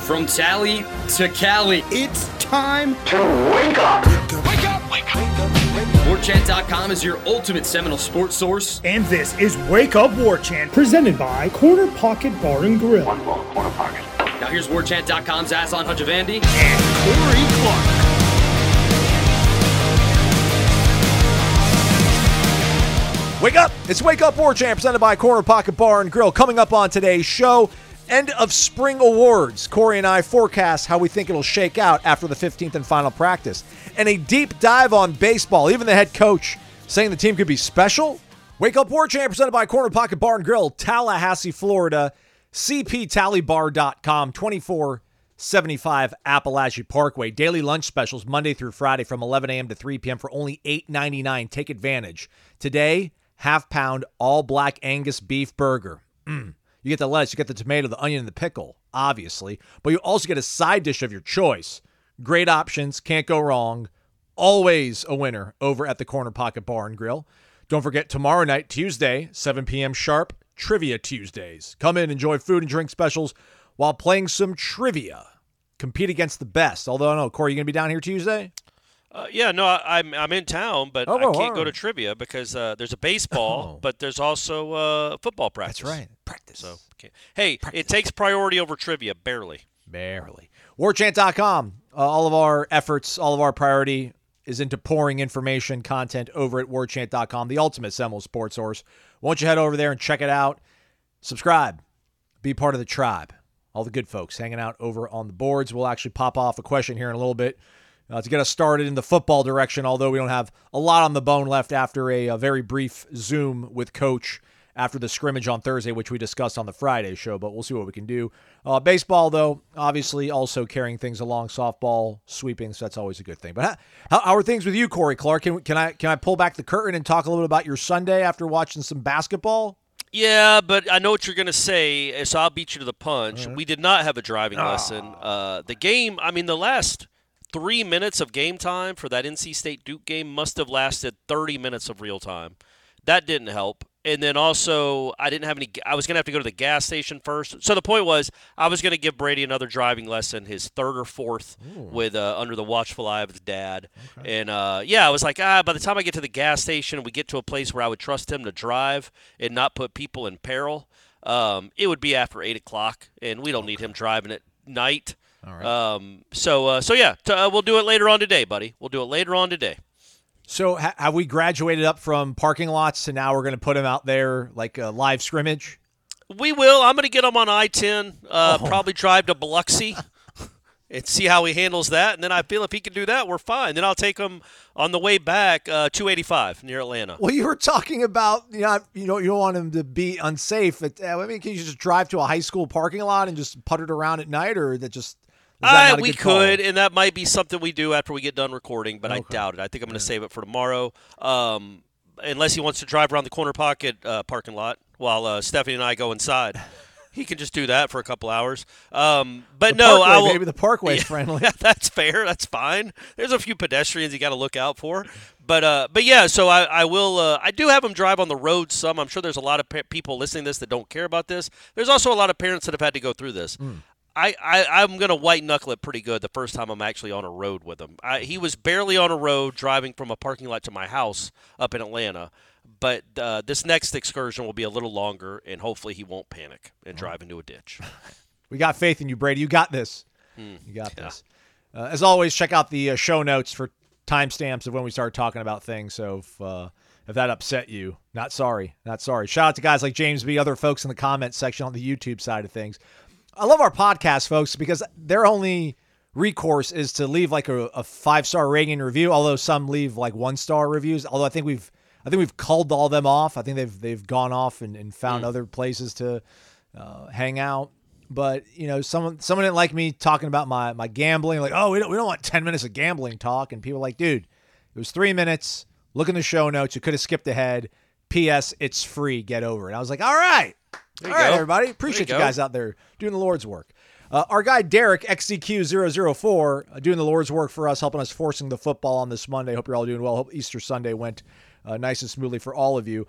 From Tally to Cali, It's time to wake up. Wake up! Wake up! WarChant.com is your ultimate Seminole sports source. And this is Wake Up War Chant, presented by Corner Pocket Bar and Grill. One ball, corner pocket. Now here's WarChant.com's Aslan Hajavandi. And Corey Clark. Wake up! It's Wake Up War Chant, presented by Corner Pocket Bar and Grill. Coming up on today's show, end of spring awards. Corey and I forecast how we think it'll shake out after the 15th and final practice. And a deep dive on baseball, even the head coach saying the team could be special. Wake Up War Chant, presented by Corner Pocket Bar and Grill, Tallahassee, Florida, cptallybar.com, 2475 Appalachia Parkway. Daily lunch specials Monday through Friday from 11 a.m. to 3 p.m. for only $8.99. Take advantage. Today, half-pound all-black Angus beef burger. You get the lettuce, you get the tomato, the onion, and the pickle, obviously. But you also get a side dish of your choice. Great options, can't go wrong. Always a winner over at the Corner Pocket Bar and Grill. Don't forget, tomorrow night, Tuesday, 7 p.m. sharp, Trivia Tuesdays. Come in, enjoy food and drink specials while playing some trivia. Compete against the best. Although, I don't know, Corey, you going to be down here Tuesday? I'm in town, but I can't go to trivia because there's a baseball, but there's also football practice. That's right. Practice. So, it takes priority over trivia, barely. WarChant.com. All of our efforts, all of our priority is into pouring information, content over at WarChant.com, the ultimate Seminole sports source. Why don't you head over there and check it out? Subscribe. Be part of the tribe. All the good folks hanging out over on the boards. We'll actually pop off a question here in a little bit. To get us started in the football direction, although we don't have a lot on the bone left after a very brief Zoom with Coach after the scrimmage on Thursday, which we discussed on the Friday show, but we'll see what we can do. Baseball, though, obviously also carrying things along, softball, sweeping, so that's always a good thing. But how are things with you, Corey Clark? Can I pull back the curtain and talk a little bit about your Sunday after watching some basketball? Yeah, but I know what you're going to say, so I'll beat you to the punch. We did not have a driving lesson. The game, the last 3 minutes of game time for that NC State Duke game must have lasted 30 minutes of real time. That didn't help. And then also, I was going to have to go to the gas station first. So the point was, I was going to give Brady another driving lesson, his third or fourth, with under the watchful eye of his dad. Okay. And, I was like, by the time I get to the gas station and we get to a place where I would trust him to drive and not put people in peril, it would be after 8 o'clock, and we don't need him driving at night. All right. We'll do it later on today, buddy. We'll do it later on today. So have we graduated up from parking lots to now we're going to put him out there like a live scrimmage? We will. I'm going to get him on I-10, probably drive to Biloxi and see how he handles that. And then I feel if he can do that, we're fine. Then I'll take him on the way back, 285 near Atlanta. Well, you were talking about, you don't want him to be unsafe. Can you just drive to a high school parking lot and just put it around at night, or that just... We could, and that might be something we do after we get done recording, but I doubt it. I think I'm going to save it for tomorrow, unless he wants to drive around the Corner Pocket parking lot while Stephanie and I go inside. He can just do that for a couple hours. Maybe the Parkway's friendly. That's fair. That's fine. There's a few pedestrians you got to look out for. So I will. I do have him drive on the road some. I'm sure there's a lot of people listening to this that don't care about this. There's also a lot of parents that have had to go through this. I'm going to white-knuckle it pretty good the first time I'm actually on a road with him. He was barely on a road driving from a parking lot to my house up in Atlanta. But this next excursion will be a little longer, and hopefully he won't panic and drive into a ditch. We got faith in you, Brady. You got this. You got this. As always, check out the show notes for timestamps of when we start talking about things. So if that upset you, not sorry. Shout out to guys like James B., other folks in the comments section on the YouTube side of things. I love our podcast, folks, because their only recourse is to leave like a 5-star rating and review, although some leave like 1-star reviews. Although I think we've culled all them off. I think they've gone off and found other places to hang out. But someone didn't like me talking about my gambling. Like, we don't want 10 minutes of gambling talk. And people are like, dude, it was 3 minutes. Look in the show notes. You could have skipped ahead. P.S. It's free. Get over it. I was like, all right. All right, everybody. Appreciate you guys out there doing the Lord's work. Our guy, Derek, XCQ004, doing the Lord's work for us, helping us forcing the football on this Monday. Hope you're all doing well. Hope Easter Sunday went nice and smoothly for all of you.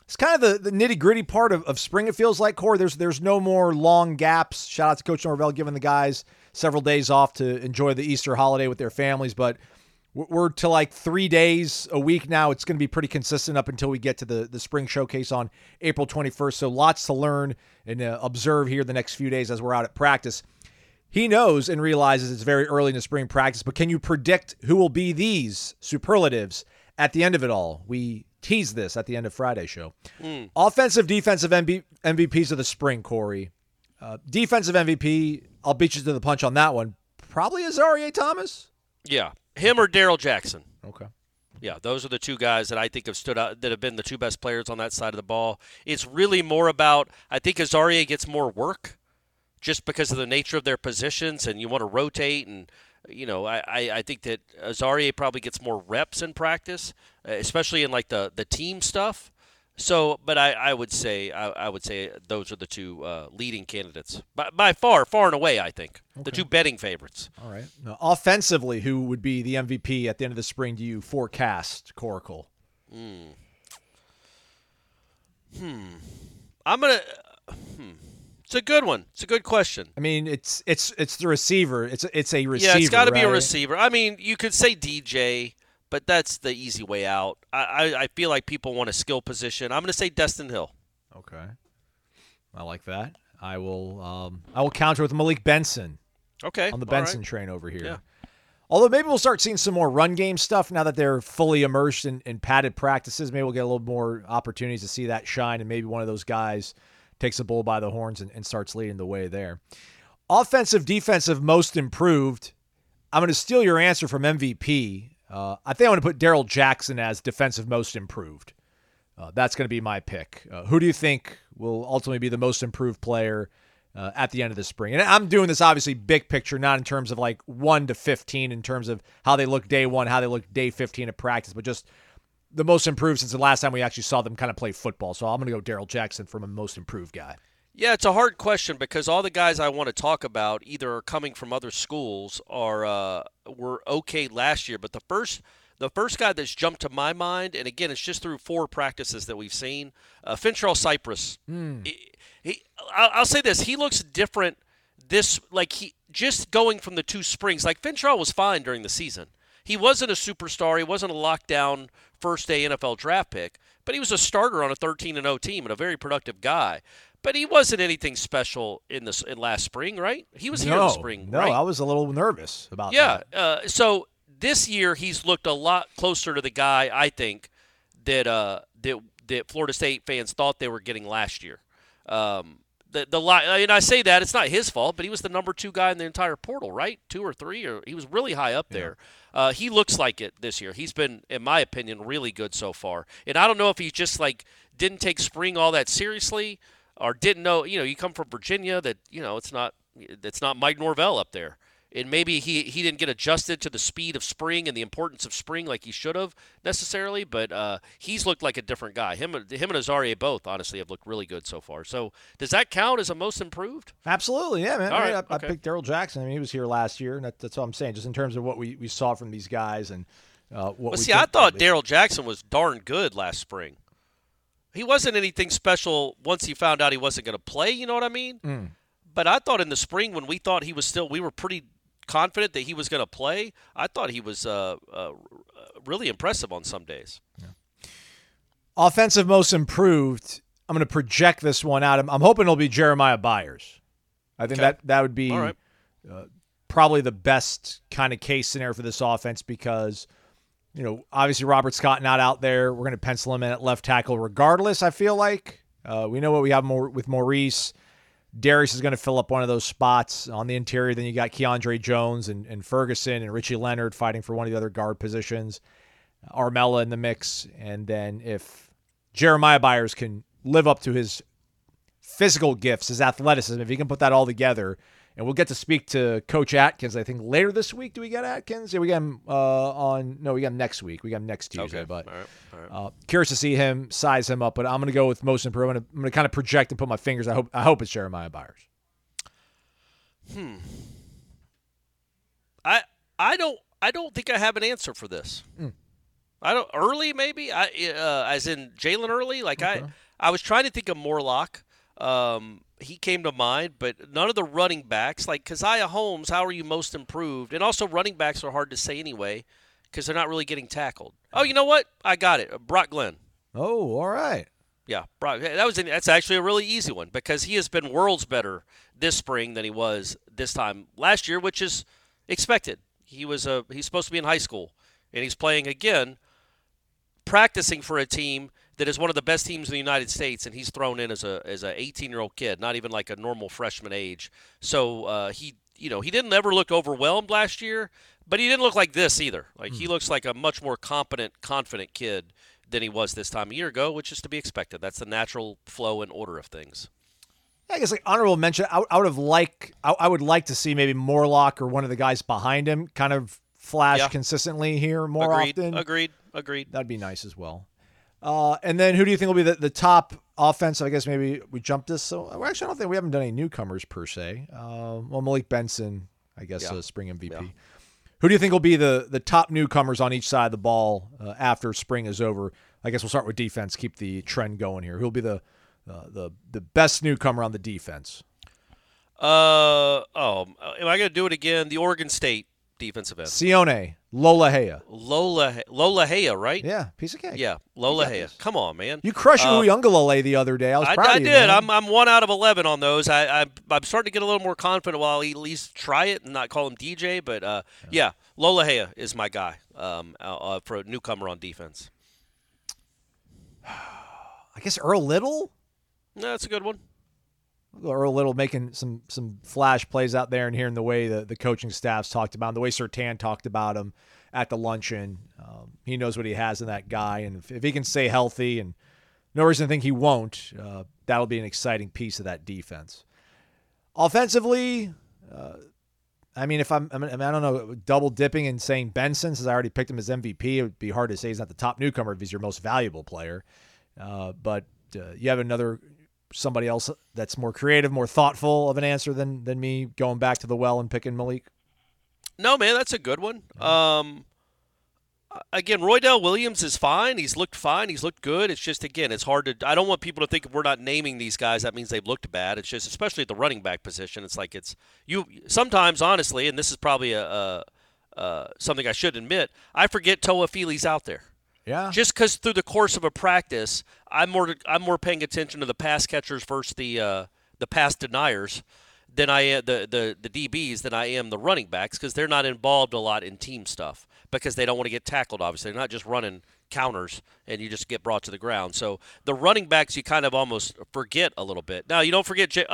It's kind of the nitty-gritty part of spring, it feels like, Corey. There's no more long gaps. Shout out to Coach Norvell giving the guys several days off to enjoy the Easter holiday with their families, but we're to like 3 days a week now. It's going to be pretty consistent up until we get to the spring showcase on April 21st, so lots to learn and observe here the next few days as we're out at practice. He knows and realizes it's very early in the spring practice, but can you predict who will be these superlatives at the end of it all? We tease this at the end of Friday's show. Offensive, defensive MVPs of the spring, Corey. Defensive MVP, I'll beat you to the punch on that one. Probably Azareye'h Thomas? Yeah. Him or Daryl Jackson. Okay. Yeah, those are the two guys that I think have stood out, that have been the two best players on that side of the ball. It's really more about, I think Azareye'h gets more work just because of the nature of their positions, and you want to rotate. And, I think that Azareye'h probably gets more reps in practice, especially in like the team stuff. So, but I would say those are the two leading candidates by far and away. I think the two betting favorites. All right. Now, offensively, who would be the MVP at the end of the spring? Do you forecast, Coracle? I'm gonna. It's a good one. It's a good question. I mean, it's the receiver. It's a receiver. Yeah, it's got to be a right? receiver. I mean, you could say DJ, but that's the easy way out. I feel like people want a skill position. I'm going to say Destin Hill. Okay, I like that. I will counter with Malik Benson. Okay, on the Benson train over here. Yeah. Although maybe we'll start seeing some more run game stuff now that they're fully immersed in padded practices. Maybe we'll get a little more opportunities to see that shine, and maybe one of those guys takes a bull by the horns and starts leading the way there. Offensive, defensive, most improved. I'm going to steal your answer from MVP. I think I'm going to put Daryl Jackson as defensive most improved. That's going to be my pick. Who do you think will ultimately be the most improved player at the end of the spring? And I'm doing this obviously big picture, not in terms of like 1 to 15 in terms of how they look day 1, how they look day 15 at practice, but just the most improved since the last time we actually saw them kind of play football. So I'm going to go Daryl Jackson from a most improved guy. Yeah, it's a hard question because all the guys I want to talk about either are coming from other schools or were okay last year. But the first guy that's jumped to my mind, and again, it's just through 4 practices that we've seen, Fintrell Cypress. I'll say this: he looks different. He just going from the 2 springs. Like Fintrell was fine during the season. He wasn't a superstar. He wasn't a lockdown first-day NFL draft pick, but he was a starter on a 13-0 team and a very productive guy. But he wasn't anything special in last spring, right? He was here in the spring, no, right? I was a little nervous about that. Yeah. So this year he's looked a lot closer to the guy I think that Florida State fans thought they were getting last year. And I say that it's not his fault, but he was the number 2 guy in the entire portal, right? 2 or 3, or he was really high up there. He looks like it this year. He's been, in my opinion, really good so far. And I don't know if he just didn't take spring all that seriously, or didn't know. You come from Virginia, that it's not Mike Norvell up there. And maybe he didn't get adjusted to the speed of spring and the importance of spring like he should have necessarily, but he's looked like a different guy. Him and Azareye'h both, honestly, have looked really good so far. So does that count as a most improved? Absolutely, yeah, man. All right, I picked Daryl Jackson. I mean, he was here last year, and that's all I'm saying, just in terms of what we saw from these guys. And I thought Daryl Jackson was darn good last spring. He wasn't anything special once he found out he wasn't going to play, you know what I mean? But I thought in the spring when we thought we were pretty confident that he was going to play, I thought he was really impressive on some days. Yeah. Offensive most improved, I'm going to project this one out. I'm hoping it'll be Jeremiah Byers. I think that would be probably the best kind of case scenario for this offense because, obviously Robert Scott not out there. We're going to pencil him in at left tackle regardless, I feel like. We know what we have more with Maurice. Darius is going to fill up one of those spots on the interior. Then you got Keandre Jones and Ferguson and Richie Leonard fighting for one of the other guard positions. Armella in the mix. And then if Jeremiah Byers can live up to his physical gifts, his athleticism, if he can put that all together, and we'll get to speak to Coach Atkins, I think, later this week. Do we get Atkins? Yeah, we get him we got him next week. We got him next Tuesday. Okay. But all right. Curious to see him, size him up. But I'm going to go with most improved. I'm going to kind of project and put my fingers. I hope it's Jeremiah Byers. I don't think I have an answer for this. I don't early maybe. As in Jalen Early. I was trying to think of Morlock. He came to mind, but none of the running backs, like Keziah Holmes, how are you most improved? And also running backs are hard to say anyway because they're not really getting tackled. Oh, you know what? I got it. Brock Glenn. Oh, all right. Yeah, Brock. That's actually a really easy one because he has been worlds better this spring than he was this time last year, which is expected. He's supposed to be in high school, and he's playing again, practicing for a team that is one of the best teams in the United States, and he's thrown in as a 18-year-old kid, not even like a normal freshman age. So he didn't ever look overwhelmed last year, but he didn't look like this either. Like he looks like a much more competent, confident kid than he was this time a year ago, which is to be expected. That's the natural flow and order of things. I guess like honorable mention, I would like to see maybe Morlock or one of the guys behind him kind of flash consistently here more often. Agreed. That'd be nice as well. And then who do you think will be the top offensive? I guess maybe we jumped this. So actually, I don't think we haven't done any newcomers per se. Well, Malik Benson, I guess, spring MVP. Yeah. Who do you think will be the top newcomers on each side of the ball after spring is over? I guess we'll start with defense. Keep the trend going here. Who'll be the best newcomer on the defense? Am I going to do it again? The Oregon State defensive end. Sione Lolohea. Lolohea, right? Yeah, piece of cake. Yeah, Lolohea. Come on, man. You crushed Uyunglele the other day. I was proud of you. I did. Man. I'm 1 out of 11 on those. I'm starting to get a little more confident while I at least try it and not call him DJ. But, Lolohea is my guy for a newcomer on defense. I guess Earl Little? No, that's a good one. Earl Little making some flash plays out there and hearing the way the coaching staffs talked about him, the way Surtain talked about him at the luncheon. He knows what he has in that guy, and if he can stay healthy, and no reason to think he won't, that'll be an exciting piece of that defense. Offensively, I don't know, double dipping and saying Benson, since I already picked him as MVP, it would be hard to say he's not the top newcomer if he's your most valuable player. But you have somebody else that's more creative, more thoughtful of an answer than me going back to the well and picking Malik? No, man, that's a good one. Again, Roydell Williams is fine. He's looked fine. He's looked good. It's just, again, it's hard to – I don't want people to think if we're not naming these guys, that means they've looked bad. It's just, especially at the running back position, it's like you sometimes, honestly, and this is probably something I should admit, I forget Toa Fili's out there. Yeah. Just because through the course of a practice, I'm more paying attention to the pass catchers versus the pass deniers than I am the DBs than I am the running backs, because they're not involved a lot in team stuff because they don't want to get tackled. Obviously, they're not just running counters and you just get brought to the ground. So the running backs you kind of almost forget a little bit. Now you don't forget. Let's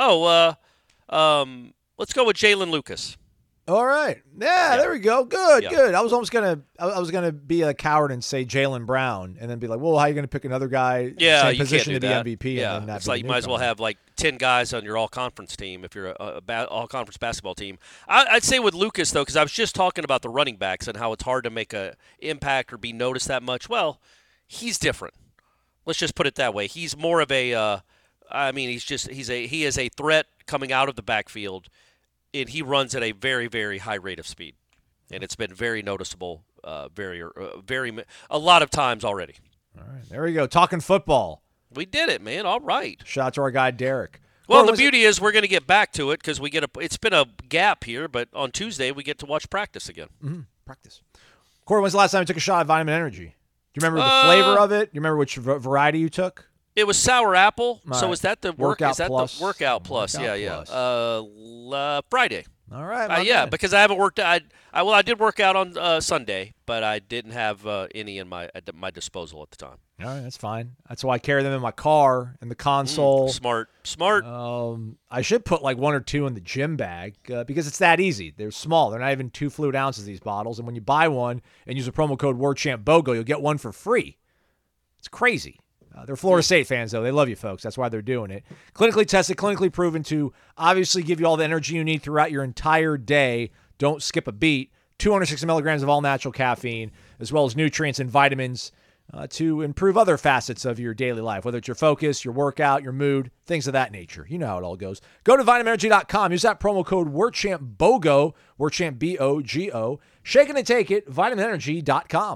go with Jalen Lucas. All right. Yeah, there we go. Good. I was almost gonna be a coward and say Jaylen Brown, and then be like, well, how are you gonna pick another guy same position to be MVP? Yeah, and then it's like you might as well have like 10 guys on your all-conference team if you're all-conference basketball team. I'd say with Lucas, though, because I was just talking about the running backs and how it's hard to make an impact or be noticed that much. Well, he's different. Let's just put it that way. He's more of a he is a threat coming out of the backfield. And he runs at a very, very high rate of speed, and it's been very noticeable, a lot of times already. All right, there we go. Talking football. We did it, man. All right. Shout out to our guy Derek. Well, the beauty is we're going to get back to it because it's been a gap here, but on Tuesday we get to watch practice again. Mm-hmm. Practice. Corey, when's the last time you took a shot of Vitamin Energy? Do you remember the flavor of it? Do you remember which variety you took? It was sour apple. Right. So is that the Workout Plus? The Workout Plus? Yeah. Friday. All right. Because I haven't worked out. I did work out on Sunday, but I didn't have any at my disposal at the time. All right, that's fine. That's why I carry them in my car in the console. Smart. I should put like 1 or 2 in the gym bag because it's that easy. They're small. They're not even 2 fluid ounces, these bottles. And when you buy one and use the promo code WarChampBOGO, you'll get one for free. It's crazy. They're Florida State fans, though. They love you, folks. That's why they're doing it. Clinically tested, clinically proven to obviously give you all the energy you need throughout your entire day. Don't skip a beat. 260 milligrams of all-natural caffeine, as well as nutrients and vitamins to improve other facets of your daily life, whether it's your focus, your workout, your mood, things of that nature. You know how it all goes. Go to vitaminenergy.com. Use that promo code WarChampBOGO, WarChamp, B-O-G-O. Shake it and take it, vitaminenergy.com.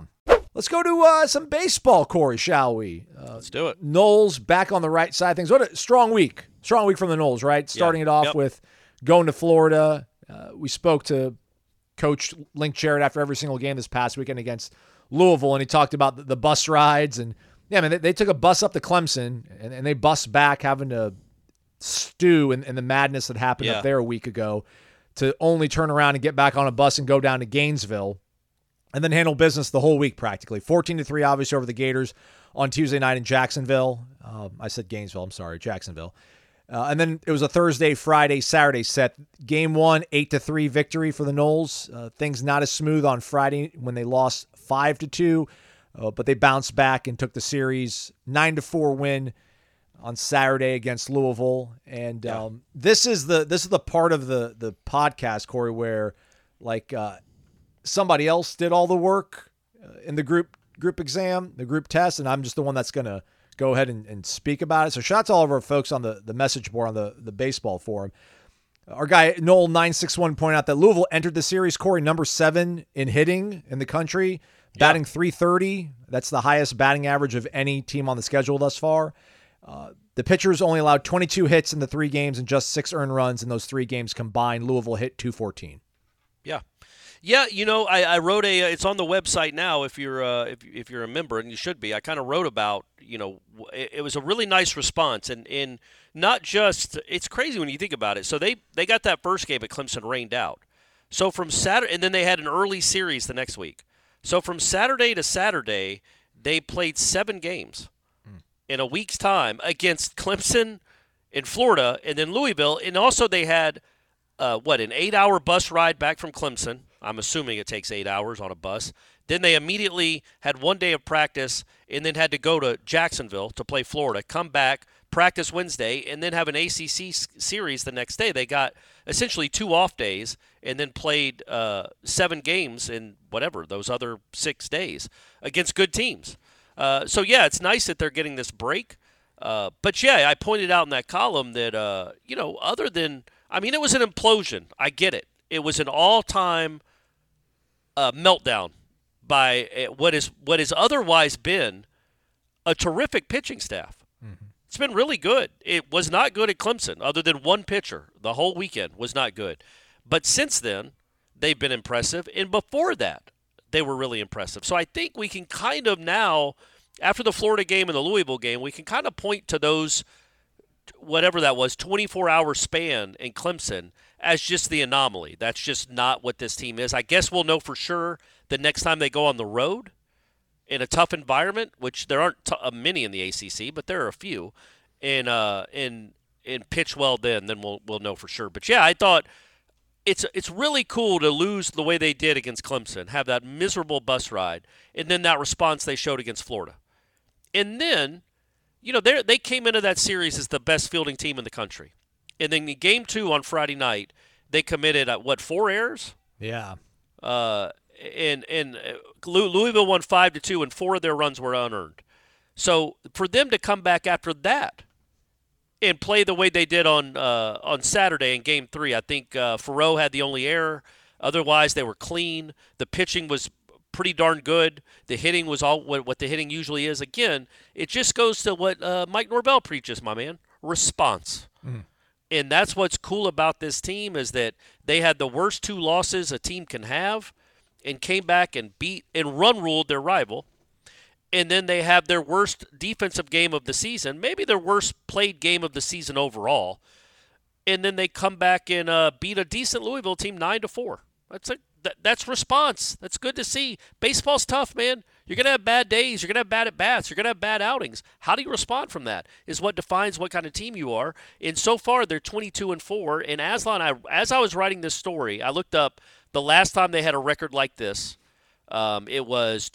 Let's go to some baseball, Corey, shall we? Let's do it. Knowles back on the right side of things. What a strong week. Strong week from the Knowles, right? Starting it off with going to Florida. We spoke to Coach Link Jarrett after every single game this past weekend against Louisville, and he talked about the bus rides. And, yeah, man, they took a bus up to Clemson, and they bus back having to stew in the madness that happened up there a week ago to only turn around and get back on a bus and go down to Gainesville. And then handle business the whole week practically. 14-3, obviously, over the Gators on Tuesday night in Jacksonville. I said Gainesville. I'm sorry, Jacksonville. And then it was a Thursday, Friday, Saturday set. Game 1, 8-3 victory for the Noles. Things not as smooth on Friday when they lost 5-2, but they bounced back and took the series. 9-4 win on Saturday against Louisville. And this is the part of the podcast, Corey, where somebody else did all the work in the group exam, the group test, and I'm just the one that's going to go ahead and speak about it. So shout out to all of our folks on the message board on the baseball forum. Our guy, Noel961, pointed out that Louisville entered the series, Corey, number 7 in hitting in the country, batting .330. That's the highest batting average of any team on the schedule thus far. The pitchers only allowed 22 hits in the 3 games and just 6 earned runs in those 3 games combined. Louisville hit .214. Yeah. Yeah, I wrote it's on the website now if you're a member, and you should be. I kind of wrote about, it was a really nice response, and not just, it's crazy when you think about it. So they got that first game at Clemson rained out. So from Saturday, and then they had an early series the next week. So from Saturday to Saturday, they played 7 games in a week's time against Clemson in Florida and then Louisville, and also they had an 8-hour bus ride back from Clemson. I'm assuming it takes 8 hours on a bus. Then they immediately had 1 day of practice and then had to go to Jacksonville to play Florida, come back, practice Wednesday, and then have an ACC series the next day. They got essentially 2 off days and then played 7 games in those other 6 days against good teams. So, it's nice that they're getting this break. But, I pointed out in that column that, other than – it was an implosion. I get it. It was an all-time meltdown by what has otherwise been a terrific pitching staff. Mm-hmm. It's been really good. It was not good at Clemson, other than one pitcher. The whole weekend was not good. But since then, they've been impressive. And before that, they were really impressive. So I think we can kind of now, after the Florida game and the Louisville game, we can kind of point to those, whatever that was, 24-hour span in Clemson as just the anomaly. That's just not what this team is. I guess we'll know for sure the next time they go on the road in a tough environment, which there aren't many in the ACC, but there are a few, and pitch well then we'll know for sure. But, I thought it's really cool to lose the way they did against Clemson, have that miserable bus ride, and then that response they showed against Florida. And then, they came into that series as the best fielding team in the country. And then in Game 2 on Friday night, they committed, 4 errors? Yeah. And Louisville won 5-2, and 4 of their runs were unearned. So for them to come back after that and play the way they did on Saturday in Game 3, I think Faroux had the only error. Otherwise, they were clean. The pitching was pretty darn good. The hitting was all what the hitting usually is. Again, it just goes to what Mike Norvell preaches, my man, response. Mm. And that's what's cool about this team is that they had the worst 2 losses a team can have and came back and beat and run-ruled their rival. And then they have their worst defensive game of the season, maybe their worst played game of the season overall. And then they come back and beat a decent Louisville team 9-4. That's response. That's good to see. Baseball's tough, man. You're going to have bad days. You're going to have bad at-bats. You're going to have bad outings. How do you respond from that is what defines what kind of team you are. And so far, they're 22-4. And Aslan, as I was writing this story, I looked up the last time they had a record like this. It was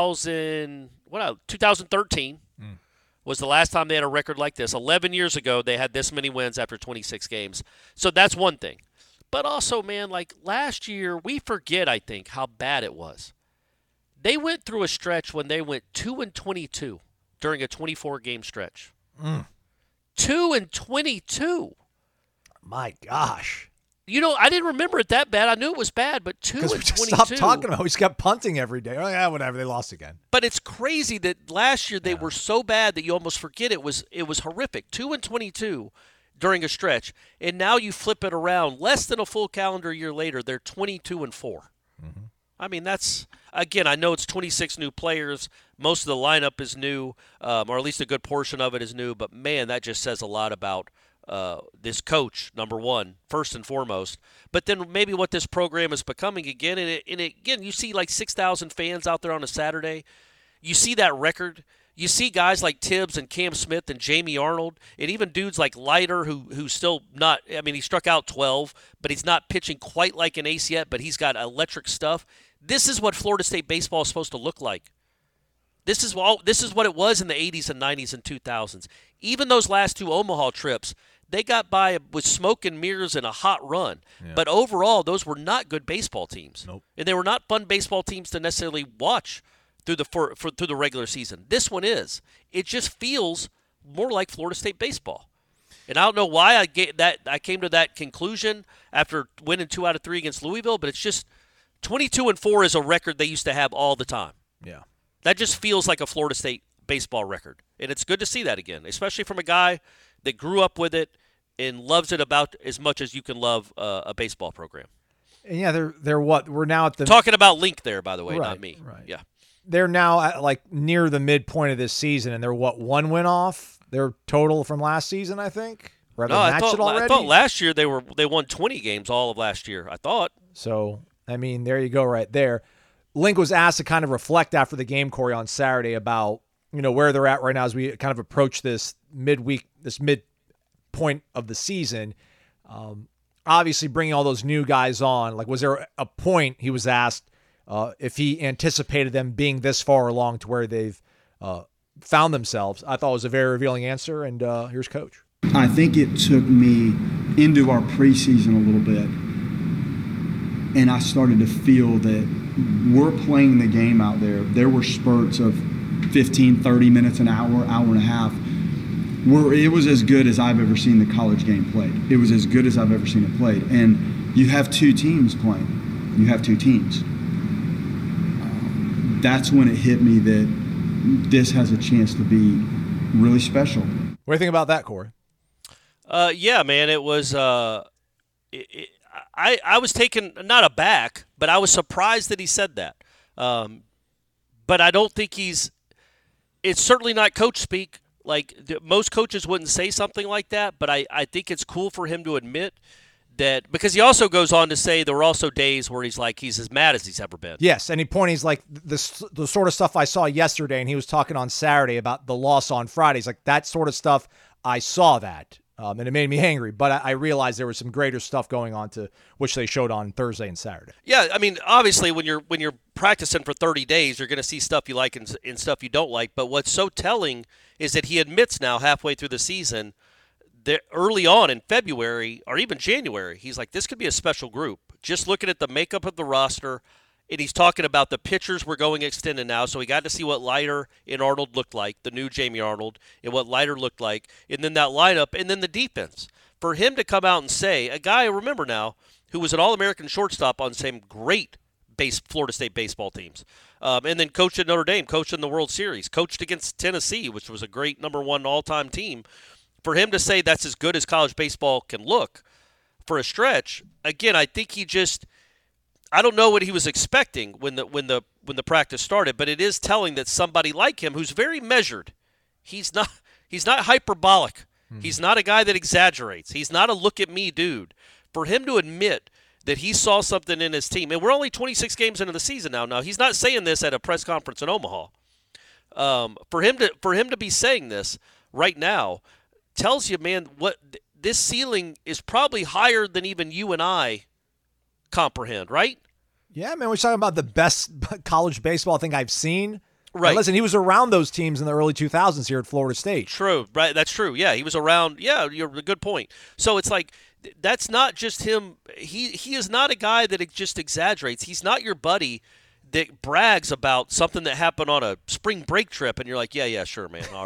2013 was the last time they had a record like this. 11 years ago, they had this many wins after 26 games. So that's one thing. But also, man, last year, we forget, I think, how bad it was. They went through a stretch when they went 2-22 during a 24-game stretch. 2-22. My gosh. I didn't remember it that bad. I knew it was bad, but 2 and 22. Because we just stopped talking about it. We just kept punting every day. Oh, yeah, whatever. They lost again. But it's crazy that last year they were so bad that you almost forget it was horrific. 2 and 22 during a stretch, and now you flip it around. Less than a full calendar year later, they're 22 and 4. Mm-hmm. I mean, that's, again, I know it's 26 new players. Most of the lineup is new, or at least a good portion of it is new. But, man, that just says a lot about this coach, number one, first and foremost. But then maybe what this program is becoming again. And again, you see like 6,000 fans out there on a Saturday. You see that record. You see guys like Tibbs and Cam Smith and Jamie Arnold, and even dudes like Leiter, who's still not – I mean, he struck out 12, but he's not pitching quite like an ace yet, but he's got electric stuff. This is what Florida State baseball is supposed to look like. This is what it was in the 80s and 90s and 2000s. Even those last 2 Omaha trips, they got by with smoke and mirrors and a hot run. Yeah. But overall, those were not good baseball teams. Nope. And they were not fun baseball teams to necessarily watch through the regular season. This one is. It just feels more like Florida State baseball. And I don't know why I came to that conclusion after winning 2 out of 3 against Louisville, but it's just 22 and 4 is a record they used to have all the time. Yeah. That just feels like a Florida State baseball record. And it's good to see that again, especially from a guy that grew up with it and loves it about as much as you can love a baseball program. And yeah, they're what? We're now at the – talking about Link there, by the way, not me. Right. Yeah. They're now at like near the midpoint of this season, and they're what, 1 win off their total from last season, I think? I thought last year they won 20 games all of last year, I thought. So, I mean, there you go right there. Link was asked to kind of reflect after the game, Corey, on Saturday about, where they're at right now as we kind of approach this midpoint of the season. Obviously, bringing all those new guys on, like, was there a point he was asked if he anticipated them being this far along to where they've found themselves? I thought it was a very revealing answer, and here's Coach. I think it took me into our preseason a little bit, and I started to feel that we're playing the game out there. There were spurts of 15, 30 minutes, an hour, hour and a half, where it was as good as I've ever seen the college game played. It was as good as I've ever seen it played. And you have 2 teams playing. You have 2 teams. That's when it hit me that this has a chance to be really special. What do you think about that, Corey? Yeah, man, it was I was taken, not aback, but I was surprised that he said that. But I don't think it's certainly not coach speak. Like, most coaches wouldn't say something like that, but I think it's cool for him to admit that, because he also goes on to say there were also days where he's as mad as he's ever been. Yes, and he's like, the sort of stuff I saw yesterday, and he was talking on Saturday about the loss on Friday. He's like, that sort of stuff, I saw that. And it made me angry, but I realized there was some greater stuff going on to which they showed on Thursday and Saturday. Yeah, I mean, obviously when you're practicing for 30 days, you're going to see stuff you like and stuff you don't like. But what's so telling is that he admits now, halfway through the season, that early on in February or even January, he's like, this could be a special group. Just looking at the makeup of the roster, and he's talking about the pitchers we're going extended now. So we got to see what Leiter and Arnold looked like, the new Jamie Arnold, and what Leiter looked like, and then that lineup, and then the defense. For him to come out and say, a guy, remember now, who was an All-American shortstop on some great Florida State baseball teams, and then coached at Notre Dame, coached in the World Series, coached against Tennessee, which was a great #1 all-time team. For him to say that's as good as college baseball can look for a stretch, again, I think I don't know what he was expecting when the practice started, but it is telling that somebody like him, who's very measured, he's not hyperbolic. He's not a guy that exaggerates. He's not a look at me dude. For him to admit that he saw something in his team, and we're only 26 games into the season now. Now he's not saying this at a press conference in Omaha. For him to be saying this right now tells you, man, what this ceiling is probably higher than even you and I comprehend, right? Yeah, man, we're talking about the best college baseball I think I've seen. Right. Now, listen, he was around those teams in the early 2000s here at Florida State. True, right? That's true. Yeah, he was around. Yeah, you're a good point. So it's like, that's not just him. He is not a guy that just exaggerates. He's not your buddy that brags about something that happened on a spring break trip, and you're like, yeah, sure, man, all right.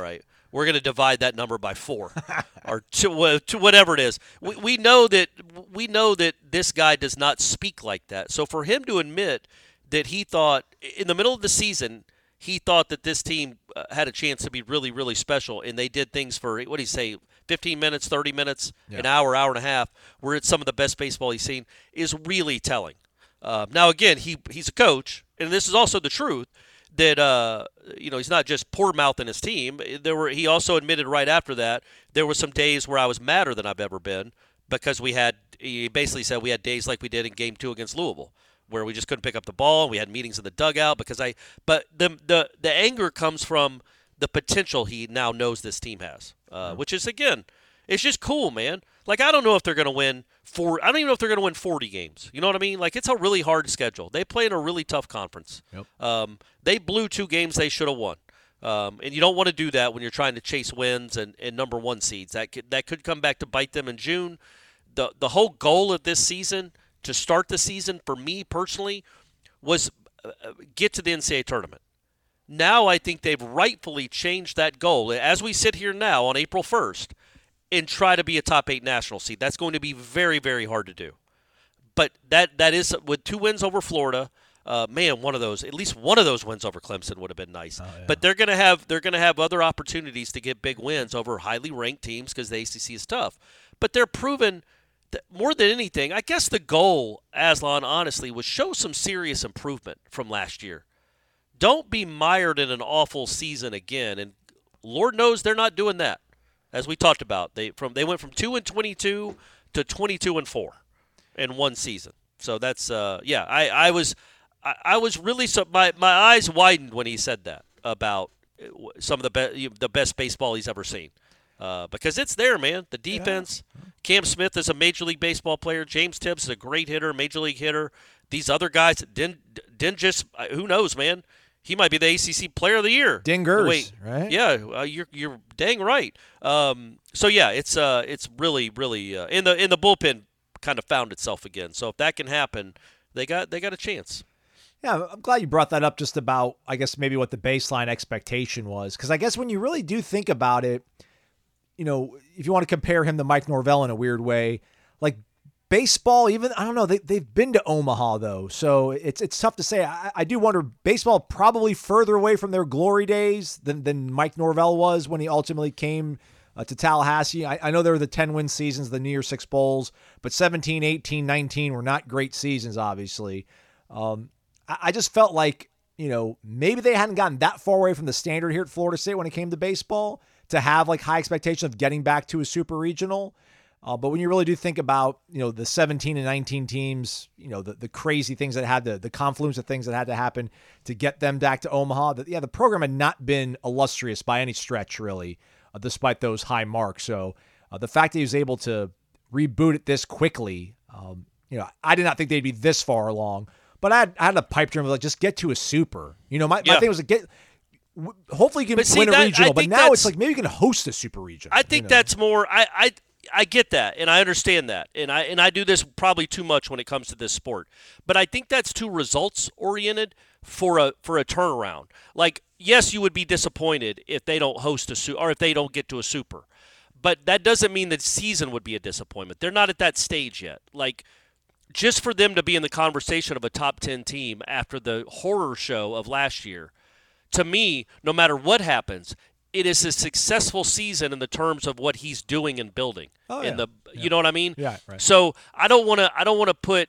we're going to divide that number by 4 or to whatever it is. We know that this guy does not speak like that. So for him to admit that he thought in the middle of the season, he thought that this team had a chance to be really, really special, and they did things for, what do you say, 15 minutes, 30 minutes, an hour, hour and a half, where it's some of the best baseball he's seen, is really telling. Now, again, he's a coach, and this is also the truth, that he's not just poor mouthing his team. He also admitted right after that there were some days where I was madder than I've ever been because he basically said we had days like we did in Game 2 against Louisville, where we just couldn't pick up the ball. We had meetings in the dugout but the anger comes from the potential he now knows this team has, which is, again, it's just cool, man. Like, I don't know if they're going to win I don't even know if they're going to win 40 games. You know what I mean? Like, it's a really hard schedule. They play in a really tough conference. Yep. They blew 2 games they should have won. And you don't want to do that when you're trying to chase wins and number 1 seeds. That could come back to bite them in June. The whole goal of this season, to start the season for me personally, was get to the NCAA tournament. Now I think they've rightfully changed that goal. As we sit here now on April 1st, and try to be a top 8 national seed. That's going to be very, very hard to do. But that is, with 2 wins over Florida, at least one of those wins over Clemson would have been nice. Oh, yeah. But they're going to have other opportunities to get big wins over highly ranked teams because the ACC is tough. But they're proven that more than anything, I guess the goal, Aslan, honestly, was show some serious improvement from last year. Don't be mired in an awful season again, and Lord knows they're not doing that. As we talked about, they went from 2-22 to 22-4 in one season. So that's I was really my eyes widened when he said that about some of the best baseball he's ever seen, because it's there, man. The defense. Yeah. Cam Smith is a Major League Baseball player. James Tibbs is a great hitter, Major League hitter. These other guys didn't just, who knows, man. He might be the ACC Player of the Year. Dingers, right? Yeah, you're dang right. So yeah, it's really, really in the bullpen kind of found itself again. So if that can happen, they got a chance. Yeah, I'm glad you brought that up. Just about, I guess, maybe what the baseline expectation was, because I guess when you really do think about it, if you want to compare him to Mike Norvell in a weird way, like. Baseball, even, I don't know, they've been to Omaha, though, so it's tough to say. I do wonder, baseball probably further away from their glory days than Mike Norvell was when he ultimately came to Tallahassee. I know there were the 10-win seasons, the New Year's Six Bowls, but 17, 18, 19 were not great seasons, obviously. I just felt like, maybe they hadn't gotten that far away from the standard here at Florida State when it came to baseball to have, like, high expectations of getting back to a super regional. But when you really do think about, the 17 and 19 teams, the crazy things that had the confluence of things that had to happen to get them back to Omaha, the program had not been illustrious by any stretch, really, despite those high marks. So the fact that he was able to reboot it this quickly, I did not think they'd be this far along. But I had a pipe dream of, like, just get to a super. My thing was to hopefully you can win a regional, but now it's like maybe you can host a super regional. I think that's more. I get that, and I understand that, and I do this probably too much when it comes to this sport. But I think that's too results oriented for a turnaround. Like, yes, you would be disappointed if they don't host or if they don't get to a super, but that doesn't mean the season would be a disappointment. They're not at that stage yet. Like, just for them to be in the conversation of a top 10 team after the horror show of last year, to me, no matter what happens, it is a successful season in the terms of what he's doing and building. Oh, yeah. You know what I mean? Yeah, right. So I don't want to put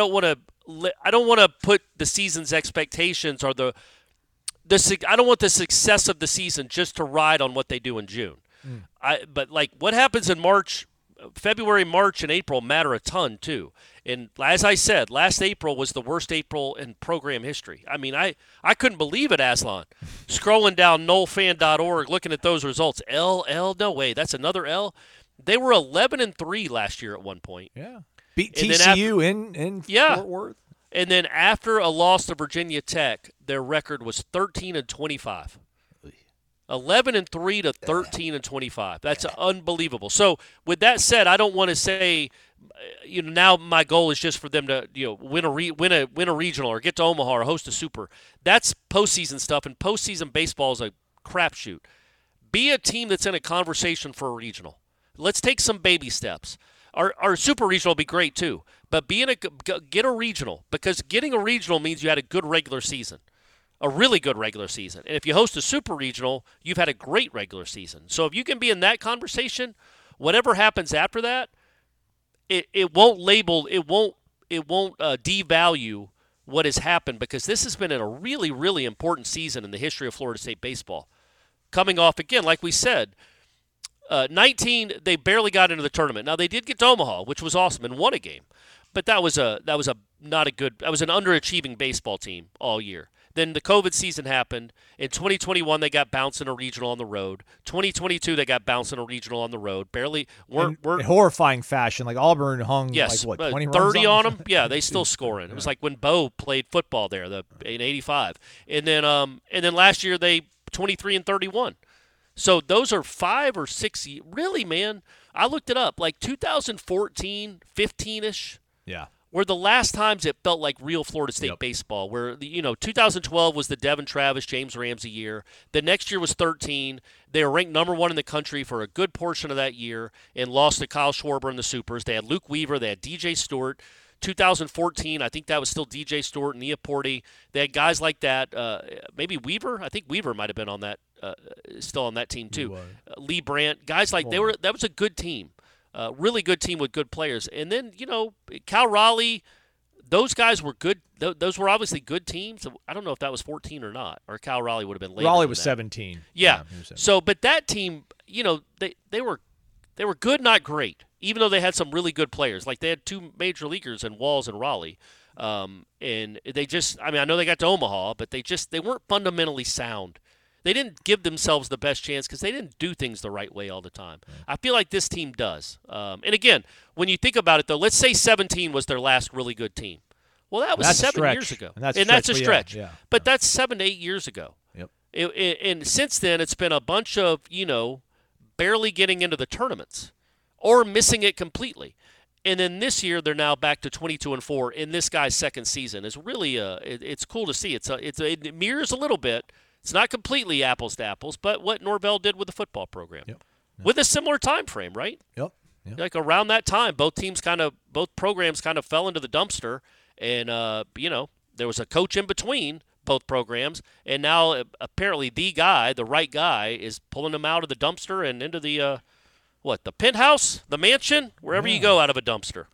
the season's expectations or I don't want the success of the season just to ride on what they do in June. But like what happens in March, February, March, and April matter a ton too. And as I said, last April was the worst April in program history. I mean, I couldn't believe it, Aslan. Scrolling down NoleFan.org, looking at those results. No way, that's another L. They were 11-3 last year at one point. Yeah, beat TCU in Fort Worth. And then after a loss to Virginia Tech, their record was 13-25. 11-3 to 13-25. That's unbelievable. So with that said, I don't want to say, now my goal is just for them to, win a regional or get to Omaha or host a super. That's postseason stuff, and postseason baseball is a crapshoot. be a team that's in a conversation for a regional. Let's take some baby steps. Our super regional will be great too, but get a regional, because getting a regional means you had a good regular season, a really good regular season. And if you host a super regional, you've had a great regular season. So if you can be in that conversation, whatever happens after that, it won't devalue what has happened, because this has been a really, really important season in the history of Florida State baseball. Coming off, again, like we said, 19, they barely got into the tournament. Now, they did get to Omaha, which was awesome, and won a game. But that was an underachieving baseball team all year. Then the COVID season happened. In 2021, they got bounced in a regional on the road. 2022, they got bounced in a regional on the road. In horrifying fashion. Like Auburn hung 20 30 runs on them. Yeah, they still scoring. It was like when Bo played football there in '85. And then last year they 23-31. So those are 5 or 6 years. Really, man, I looked it up. Like 2014, 15-ish. Yeah. Were the last times it felt like real Florida State baseball, where 2012 was the Devin Travis, James Ramsey year. The next year was 13. They were ranked number 1 in the country for a good portion of that year and lost to Kyle Schwarber in the Supers. They had Luke Weaver. They had DJ Stewart. 2014, I think that was still DJ Stewart and Neaporte. They had guys like that. Maybe Weaver. I think Weaver might have been on that, still on that team too. Lee Brandt. Guys like that was a good team. Really good team with good players. And then, Cal Raleigh, those guys were good. Those were obviously good teams. I don't know if that was 14 or not, or Cal Raleigh would have been later. Raleigh was 17. Yeah. 17. So, but that team, they were good, not great, even though they had some really good players. Like they had 2 major leaguers in Walls and Raleigh. And they just, I know they got to Omaha, but they weren't fundamentally sound. They didn't give themselves the best chance because they didn't do things the right way all the time. I feel like this team does. And again, when you think about it, though, let's say 17 was their last really good team. Well, that was 7 years ago. And that's a stretch. But that's 7 to 8 years ago. Yep. And since then, it's been a bunch of, barely getting into the tournaments or missing it completely. And then this year, they're now back to 22-4 in this guy's second season. It's really it's cool to see. It mirrors a little bit. It's not completely apples to apples, but what Norvell did with the football program, with a similar time frame, right? Yep. Like around that time, both programs kind of fell into the dumpster, and there was a coach in between both programs, and now apparently the right guy, is pulling them out of the dumpster and into the the penthouse, the mansion, wherever you go out of a dumpster.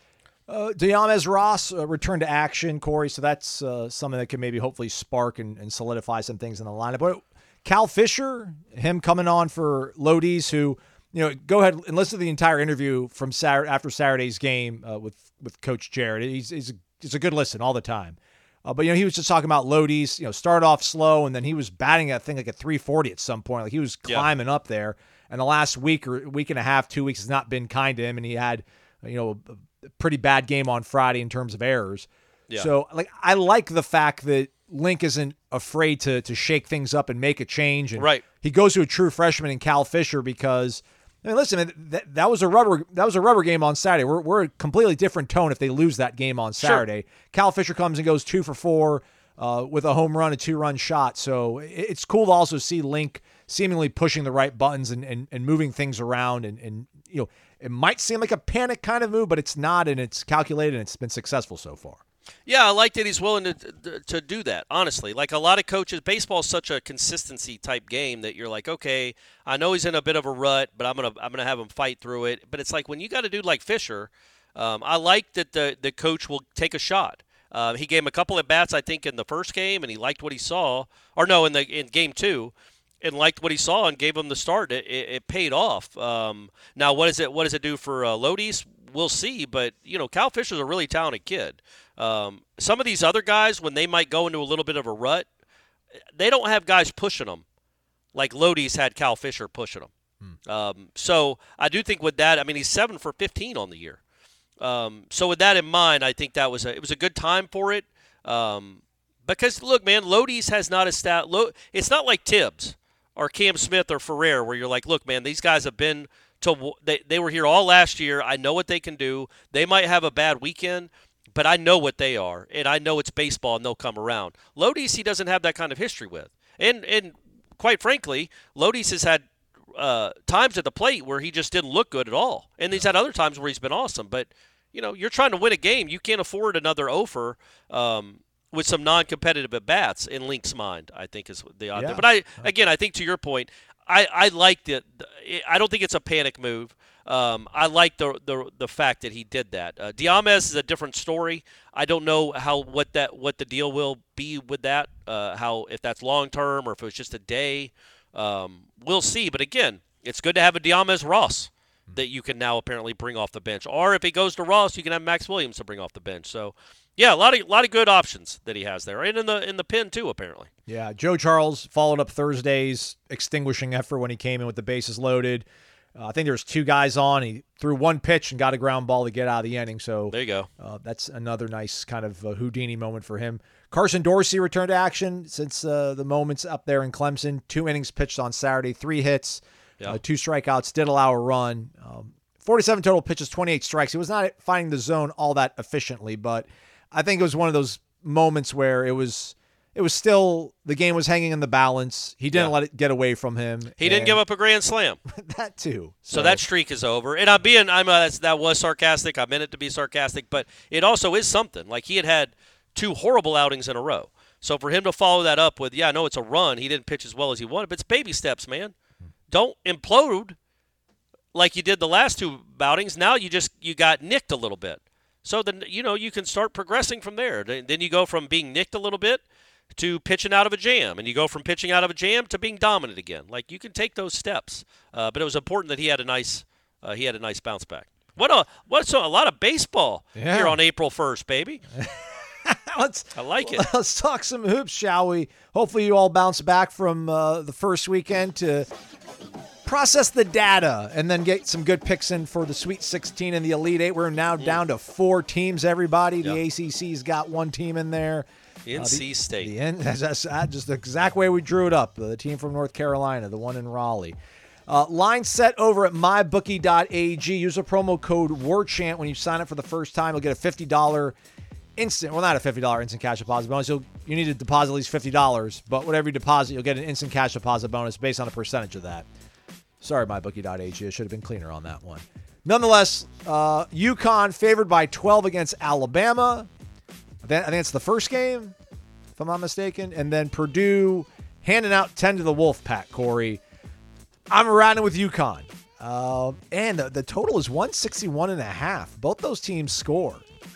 Diamez Ross returned to action, Corey, so that's something that could maybe hopefully spark and solidify some things in the lineup. But Cal Fisher, him coming on for Lodi's, who, go ahead and listen to the entire interview from after Saturday's game with Coach Jarrett. It's a good listen all the time. But he was just talking about Lodi's, started off slow, and then he was batting that thing like at 340 at some point. Like he was climbing up there. And the last week and a half, 2 weeks has not been kind to him, and he had, a pretty bad game on Friday in terms of errors. Yeah. So, I like the fact that Link isn't afraid to shake things up and make a change. And he goes to a true freshman in Cal Fisher because, listen, that was a rubber game on Saturday. We're a completely different tone if they lose that game on Saturday. Sure. Cal Fisher comes and goes 2 for 4 with a home run, a 2-run shot. So it's cool to also see Link seemingly pushing the right buttons and moving things around and it might seem like a panic kind of move, but it's not, and it's calculated, and it's been successful so far. Yeah, I like that he's willing to do that, honestly. Like a lot of coaches, baseball is such a consistency type game that you're like, okay, I know he's in a bit of a rut, but I'm gonna have him fight through it. But it's like when you got a dude like Fisher, I like that the coach will take a shot. He gave him a couple at bats, I think, in the first game, and he liked what he saw. Or no, in game 2. And liked what he saw and gave him the start. It paid off. Now, what does it do for Lodi's? We'll see. But Cal Fisher's a really talented kid. Some of these other guys, when they might go into a little bit of a rut, they don't have guys pushing them like Lodi's had Cal Fisher pushing them. So I do think with that, he's 7 for 15 on the year. So with that in mind, I think it was a good time for it. Because look, man, Lodi's has not it's not like Tibbs or Cam Smith or Ferrer, where you're like, look, man, these guys have been they were here all last year. I know what they can do. They might have a bad weekend, but I know what they are, and I know it's baseball, and they'll come around. Lodi's, he doesn't have that kind of history with. And quite frankly, Lodis has had times at the plate where he just didn't look good at all. And he's had other times where he's been awesome. But, you're trying to win a game. You can't afford another offer with some non-competitive at-bats in Link's mind, I think is the odd thing. But I think to your point, I like I don't think it's a panic move. I like the fact that he did that. Diamez is a different story. I don't know what the deal will be with that. If that's long term or if it was just a day. We'll see. But again, it's good to have a Diamez Ross that you can now apparently bring off the bench. Or if he goes to Ross, you can have Max Williams to bring off the bench. So yeah, a lot of good options that he has there, and in the pen too apparently. Yeah, Joe Charles followed up Thursday's extinguishing effort when he came in with the bases loaded. I think there was 2 guys on. He threw 1 pitch and got a ground ball to get out of the inning. So there you go. That's another nice kind of Houdini moment for him. Carson Dorsey returned to action since the moments up there in Clemson. 2 innings pitched on Saturday, 3 hits, 2 strikeouts, did allow a run. 47 total pitches, 28 strikes. He was not finding the zone all that efficiently, but I think it was one of those moments where it was still, the game was hanging in the balance. He didn't let it get away from him. He didn't give up a grand slam. That too. So that streak is over. And that was sarcastic. I meant it to be sarcastic, but it also is something. Like he had 2 horrible outings in a row. So for him to follow that up with, I know it's a run. He didn't pitch as well as he wanted, but it's baby steps, man. Don't implode like you did the last 2 outings. Now you got nicked a little bit. So then, you can start progressing from there. Then you go from being nicked a little bit to pitching out of a jam, and you go from pitching out of a jam to being dominant again. Like you can take those steps, but it was important that he had a nice bounce back. What's a lot of baseball here on April 1st, baby. I like it. Let's talk some hoops, shall we? Hopefully you all bounce back from the first weekend to process the data and then get some good picks in for the Sweet 16 and the Elite 8. We're now down to 4 teams, everybody. The ACC's got 1 team in there. NC State. That's just the exact way we drew it up. The team from North Carolina, the one in Raleigh. Line set over at mybookie.ag. Use a promo code WARCHANT when you sign up for the first time. You'll get a $50 instant, well, not a $50 instant cash deposit bonus. You need to deposit at least $50, but whatever you deposit, you'll get an instant cash deposit bonus based on a percentage of that. Sorry, mybookie.ag. I should have been cleaner on that one. Nonetheless, UConn favored by 12 against Alabama. I think it's the first game, if I'm not mistaken. And then Purdue handing out 10 to the Wolfpack, Corey. I'm riding with UConn. And the total is 161.5. Both those teams score.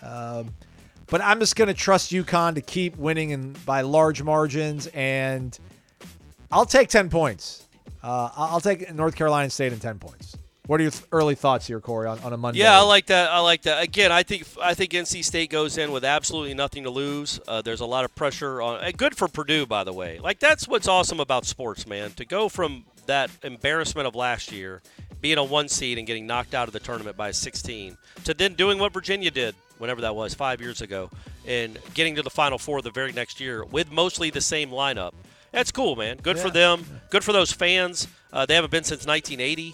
But I'm just going to trust UConn to keep winning by large margins. And I'll take 10 points. I'll take North Carolina State in 10 points. What are your early thoughts here, Corey, on a Monday? Yeah, I like that. Again, I think NC State goes in with absolutely nothing to lose. There's a lot of pressure on. Good for Purdue, by the way. Like that's what's awesome about sports, man. To go from that embarrassment of last year, being a 1 seed and getting knocked out of the tournament by 16, to then doing what Virginia did, whenever that was, 5 years ago, and getting to the Final Four the very next year with mostly the same lineup. That's cool, man. Good for them. Good for those fans. They haven't been since 1980.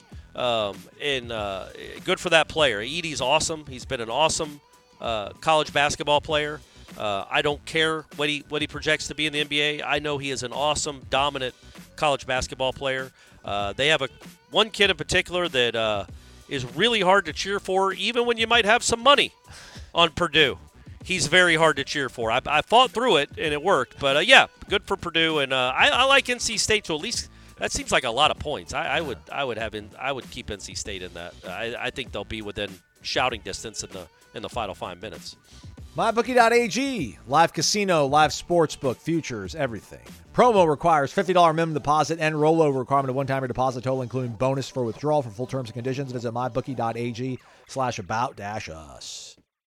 Good for that player. Edey's awesome. He's been an awesome college basketball player. I don't care what he projects to be in the NBA. I know he is an awesome, dominant college basketball player. They have one kid in particular that is really hard to cheer for, even when you might have some money on Purdue. He's very hard to cheer for. I fought through it, and it worked. But, good for Purdue. And I like NC State to at least – that seems like a lot of points. I would keep NC State in that. I think they'll be within shouting distance in the final 5 minutes. MyBookie.ag, live casino, live sportsbook, futures, everything. Promo requires $50 minimum deposit and rollover requirement of one-time deposit total, including bonus for withdrawal. For full terms and conditions, visit mybookie.ag/about-us.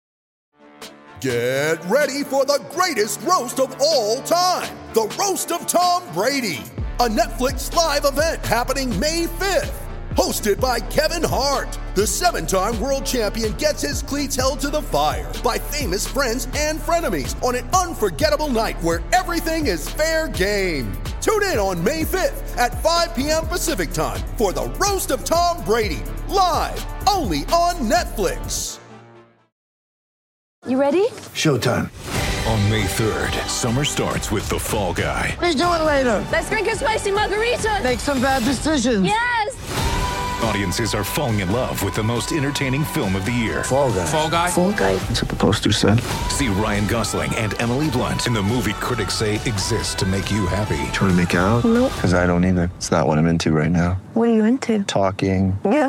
Get ready for the greatest roast of all time, the Roast of Tom Brady, a Netflix live event happening May 5th. Hosted by Kevin Hart, the 7-time world champion gets his cleats held to the fire by famous friends and frenemies on an unforgettable night where everything is fair game. Tune in on May 5th at 5 p.m. Pacific time for the Roast of Tom Brady, live only on Netflix. You ready? Showtime. On May 3rd, summer starts with The Fall Guy. What are you doing later? Let's drink a spicy margarita. Make some bad decisions. Yes. Audiences are falling in love with the most entertaining film of the year. Fall Guy. Fall Guy? Fall Guy. That's what the poster said. See Ryan Gosling and Emily Blunt in the movie critics say exists to make you happy. Trying to make it out? Nope. Because I don't either. It's not what I'm into right now. What are you into? Talking. Yeah.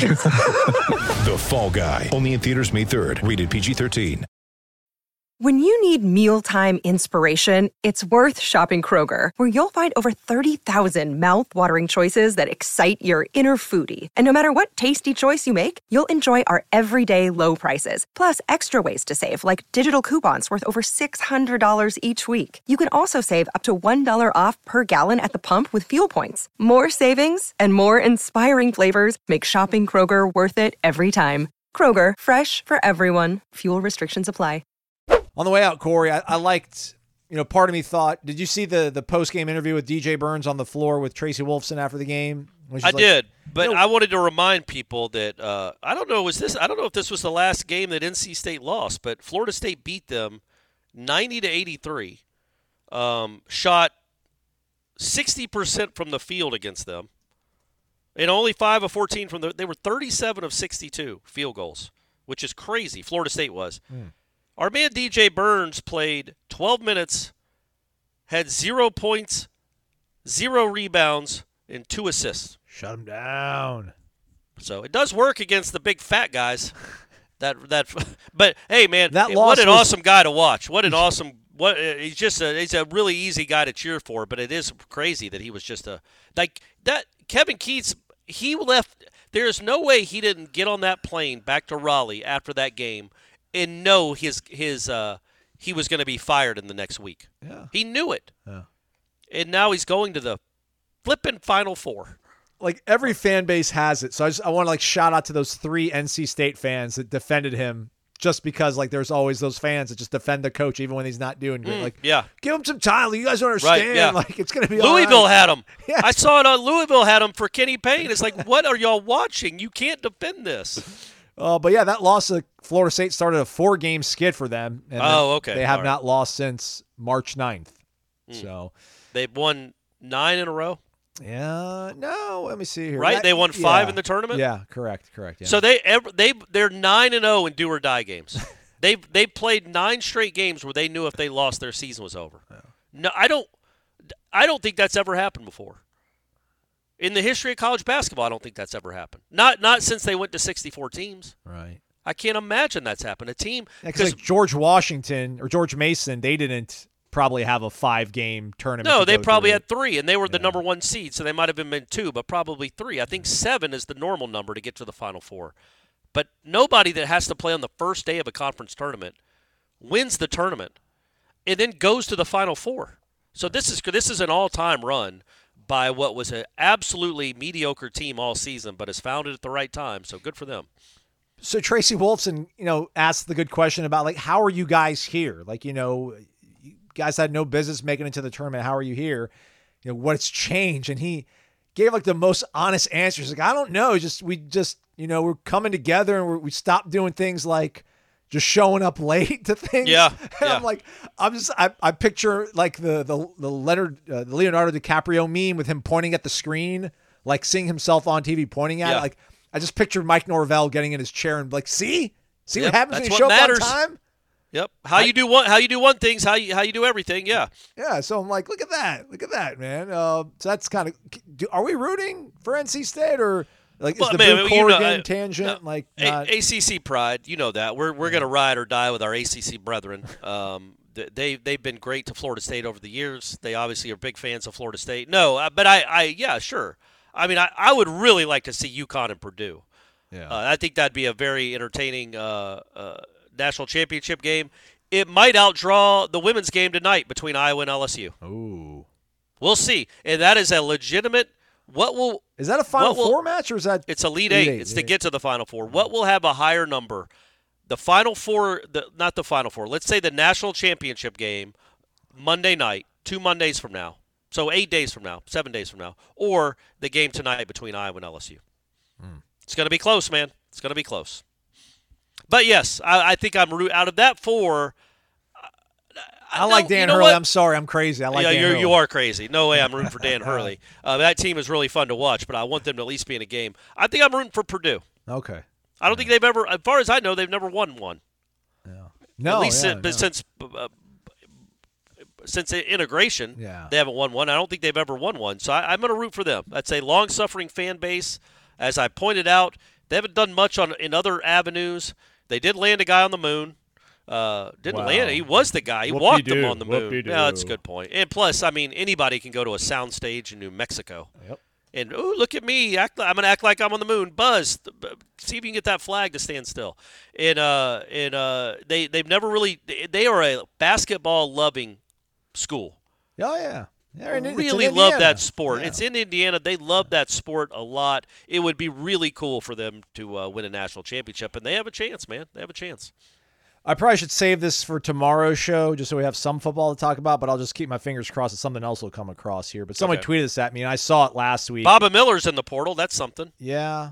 The Fall Guy. Only in theaters May 3rd. Rated PG-13. When you need mealtime inspiration, it's worth shopping Kroger, where you'll find over 30,000 mouth-watering choices that excite your inner foodie. And no matter what tasty choice you make, you'll enjoy our everyday low prices, plus extra ways to save, like digital coupons worth over $600 each week. You can also save up to $1 off per gallon at the pump with fuel points. More savings and more inspiring flavors make shopping Kroger worth it every time. Kroger, fresh for everyone. Fuel restrictions apply. On the way out, Corey, I liked, part of me thought, did you see the post-game interview with DJ Burns on the floor with Tracy Wolfson after the game? I did, but I wanted to remind people that I don't know if this was the last game that NC State lost, but Florida State beat them 90-83. Shot 60% from the field against them, and only 5 of 14 from they were 37 of 62 field goals, which is crazy. Florida State was. Our man DJ Burns played 12 minutes, had 0 points, 0 rebounds, and 2 assists. Shut him down. So it does work against the big fat guys. But hey, man, what an awesome guy to watch. He's a really easy guy to cheer for. But it is crazy that he was just Kevin Keatts. He left. There's no way he didn't get on that plane back to Raleigh after that game and know he was going to be fired in the next week. Yeah. He knew it. Yeah. And now he's going to the flipping Final Four. Like, every fan base has it. So I want to shout out to those 3 NC State fans that defended him, just because there's always those fans that just defend the coach even when he's not doing great. Give him some time. You guys don't understand. Right, yeah. It's going to be Louisville all right. had him. Yeah. I saw it on Louisville had him for Kenny Payne. It's like, what are y'all watching? You can't defend this. But yeah, that loss to Florida State started a 4-game skid for them. And okay. They have not lost since March 9th. So they've won 9 in a row. Yeah, no. Let me see here. Right, they won 5 in the tournament. Yeah, correct. Yeah. So they're 9-0 in do or die games. They played 9 straight games where they knew if they lost, their season was over. Yeah. No, I don't think that's ever happened before. In the history of college basketball, I don't think that's ever happened. Not since they went to 64 teams. Right. I can't imagine that's happened. A team because George Washington or George Mason, they didn't probably have a 5-game tournament. No, they probably had 3, and they were the number 1 seed, so they might have been 2, but probably 3. I think 7 is the normal number to get to the Final Four. But nobody that has to play on the first day of a conference tournament wins the tournament and then goes to the Final Four. So this is an all-time run by what was an absolutely mediocre team all season, but has found it at the right time. So good for them. So Tracy Wolfson, asked the good question about how are you guys here? You guys had no business making it to the tournament. How are you here? What's changed? And he gave the most honest answers. I don't know. We're coming together and we stopped doing things like just showing up late to things. Yeah. And I picture the Leonardo DiCaprio meme with him pointing at the screen, seeing himself on TV pointing at it. I just pictured Mike Norvell getting in his chair and see what happens when you show up on time. Yep. How you do one thing's how you do everything. Yeah. Yeah. So I'm look at that, man. So that's kind of. Are we rooting for NC State or? Is the Blue Corrigan tangent not ACC pride? You know that we're going to ride or die with our ACC brethren. They've been great to Florida State over the years. They obviously are big fans of Florida State. No, but yeah, sure. I mean, I would really like to see UConn and Purdue. Yeah, I think that'd be a very entertaining national championship game. It might outdraw the women's game tonight between Iowa and LSU. Ooh, we'll see, and that is a legitimate. Is that a Final Four match or is that? It's Elite Eight. It's to get to the Final Four. What will have a higher number? The Final Four, not the Final Four. Let's say the national championship game Monday night, 2 Mondays from now. So 8 days from now, 7 days from now, or the game tonight between Iowa and LSU. It's going to be close, man. It's going to be close. But yes, I think I'm out of that 4. I like Dan Hurley. I'm sorry, I'm crazy. I like Dan Hurley. You are crazy. No way I'm rooting for Dan Hurley. That team is really fun to watch, but I want them to at least be in a game. I think I'm rooting for Purdue. Okay. I don't think they've ever, as far as I know, they've never won one. Yeah. No, at least since integration, they haven't won one. I don't think they've ever won one, so I'm going to root for them. That's a long-suffering fan base. As I pointed out, they haven't done much in other avenues. They did land a guy on the moon. Land. He was the guy. He walked them on the moon. Yeah, that's a good point. And plus, I mean, anybody can go to a soundstage in New Mexico. Yep. And, ooh, look at me. I'm going to act like I'm on the moon. Buzz. See if you can get that flag to stand still. And they've never really – they are a basketball-loving school. Oh, yeah. Really love that sport. Yeah. It's in Indiana. They love that sport a lot. It would be really cool for them to win a national championship, and they have a chance, man. They have a chance. I probably should save this for tomorrow's show just so we have some football to talk about, but I'll just keep my fingers crossed that something else will come across here. But somebody tweeted this at me, and I saw it last week. Baba Miller's in the portal. That's something. Yeah.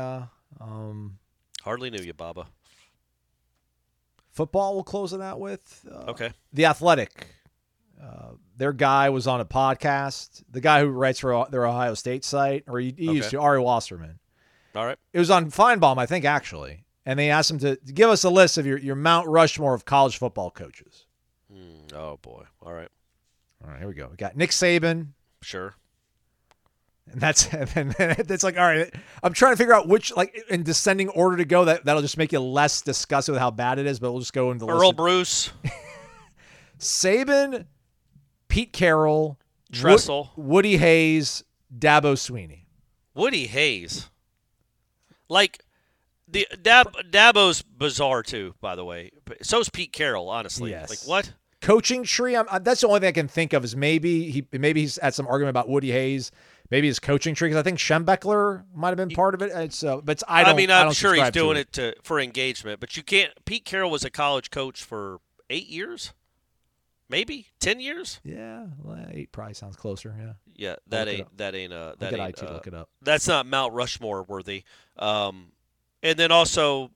Hardly knew you, Baba. Football we'll close it out with. The Athletic. Their guy was on a podcast. The guy who writes for their Ohio State site, or he used to, Ari Wasserman. All right. It was on Feinbaum, I think, actually. And they asked him to give us a list of your Mount Rushmore of college football coaches. Oh, boy. All right, here we go. We got Nick Saban. Sure. And that's like, all right, I'm trying to figure out which, like, in descending order to go. That'll just make you less disgusted with how bad it is, but we'll just go into the Earl Bruce. Saban, Pete Carroll, Tressel, Woody Hayes, Dabo Sweeney. Woody Hayes. Like, the Dabo's bizarre, too, by the way. So's Pete Carroll, honestly. Yes. Like, what? Coaching tree, that's the only thing I can think of is maybe he's had some argument about Woody Hayes. Maybe his coaching tree, because I think Schembechler might have been part of it. I'm sure he's doing it for engagement, but you can't. Pete Carroll was a college coach for 8 years, maybe 10 years. Yeah, 8 probably sounds closer. Yeah. Yeah, that ain't. Look it up. That's not Mount Rushmore worthy. And then also,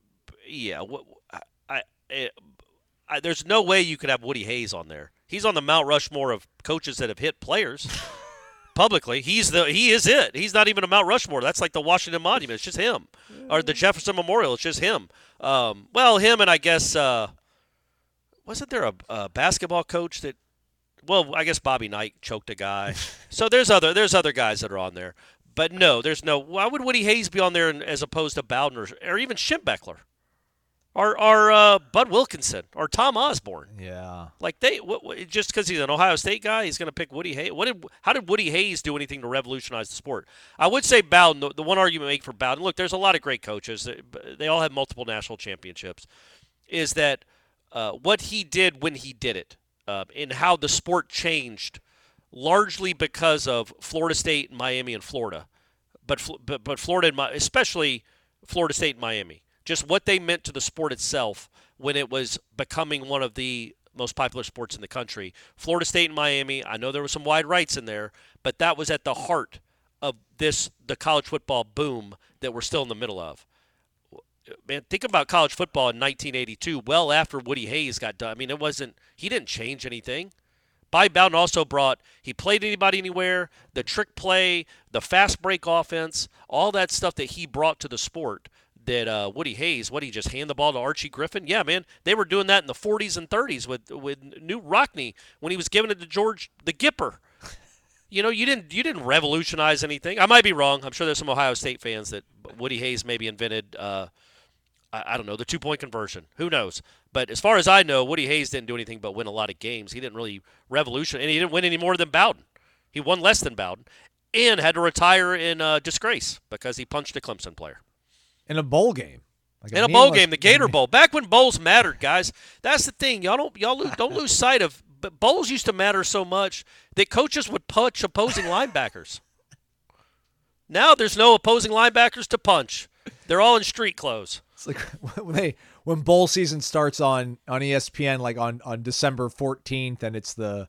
there's no way you could have Woody Hayes on there. He's on the Mount Rushmore of coaches that have hit players publicly. He is it. He's not even a Mount Rushmore. That's like the Washington Monument. It's just him. Or the Jefferson Memorial. It's just him. Him and I guess wasn't there a basketball coach that? Well, I guess Bobby Knight choked a guy. So there's other guys that are on there. But no, there's no. Why would Woody Hayes be on there as opposed to Bowden or even Schembechler, or Bud Wilkinson or Tom Osborne? Yeah, like just because he's an Ohio State guy, he's going to pick Woody Hayes. How did Woody Hayes do anything to revolutionize the sport? I would say Bowden. The one argument I make for Bowden. Look, there's a lot of great coaches. They all have multiple national championships. Is that what he did when he did it, and how the sport changed? Largely because of Florida State, Miami, and Florida, but Florida, and especially Florida State and Miami, just what they meant to the sport itself when it was becoming one of the most popular sports in the country. Florida State and Miami, I know there were some wide rights in there, but that was at the heart of the college football boom that we're still in the middle of. Man, think about college football in 1982, well after Woody Hayes got done. I mean, he didn't change anything. Bobby Bowden also he played anybody anywhere, the trick play, the fast break offense, all that stuff that he brought to the sport that Woody Hayes, he just hand the ball to Archie Griffin? Yeah, man, they were doing that in the 40s and 30s with Newt Rockne when he was giving it to George the Gipper. You didn't revolutionize anything. I might be wrong. I'm sure there's some Ohio State fans that Woody Hayes maybe invented I don't know, the 2-point conversion. Who knows? But as far as I know, Woody Hayes didn't do anything but win a lot of games. He didn't really revolutionize, and he didn't win any more than Bowden. He won less than Bowden and had to retire in disgrace because he punched a Clemson player. In a bowl game. In a bowl game, the Gator Bowl. Back when bowls mattered, guys. That's the thing. Y'all don't lose sight of, but bowls used to matter so much that coaches would punch opposing linebackers. Now there's no opposing linebackers to punch. They're all in street clothes. It's like when bowl season starts on ESPN, like on December 14th, and it's the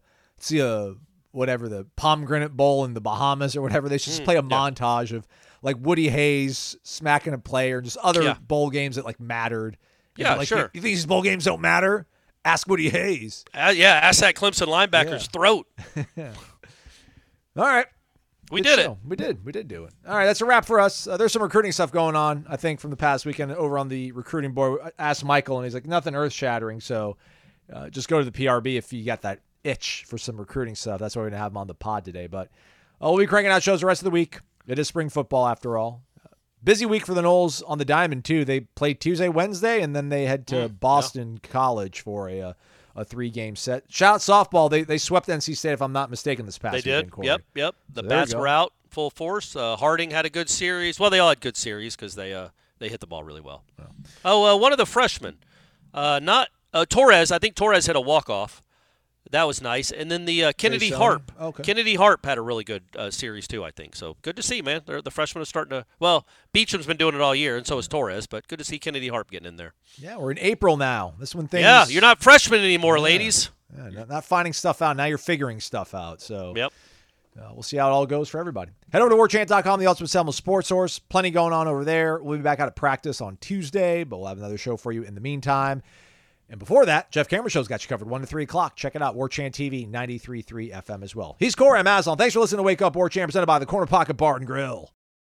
Pomegranate Bowl in the Bahamas or whatever. They should just play a montage of like Woody Hayes smacking a player, and just other bowl games that like mattered. Yeah, like, sure. You think these bowl games don't matter? Ask Woody Hayes. Ask that Clemson linebacker's throat. All right. We did it. We did do it. All right, that's a wrap for us. There's some recruiting stuff going on, I think, from the past weekend over on the recruiting board. I asked Michael, and he's like, nothing earth-shattering, so just go to the PRB if you got that itch for some recruiting stuff. That's why we're going to have him on the pod today. But we'll be cranking out shows the rest of the week. It is spring football, after all. Busy week for the Noles on the Diamond, too. They played Tuesday, Wednesday, and then they head to Boston College for a 3-game set. Shout out softball. They swept NC State, if I'm not mistaken, this past weekend. They did. Yep. The bats were out full force. Harding had a good series. Well, they all had good series because they hit the ball really well. One of the freshmen, not Torres. I think Torres hit a walk-off. That was nice. And then the Kennedy Harp. Okay. Kennedy Harp had a really good series, too, I think. So good to see, man. The freshmen are starting to – well, Beecham's been doing it all year, and so is Torres. But good to see Kennedy Harp getting in there. Yeah, we're in April now. This is when things – Yeah, you're not freshmen anymore, ladies. Yeah, not finding stuff out. Now you're figuring stuff out. So yep. We'll see how it all goes for everybody. Head over to warchant.com, the Ultimate Seminole Sports Source. Plenty going on over there. We'll be back out at practice on Tuesday, but we'll have another show for you in the meantime. And before that, Jeff Cameron Show's got you covered 1 to 3 o'clock. Check it out, War Chant TV, 93.3 FM as well. He's Corey. I'm Aslan. Thanks for listening to Wake Up War Chant, presented by the Corner Pocket Bar and Grill.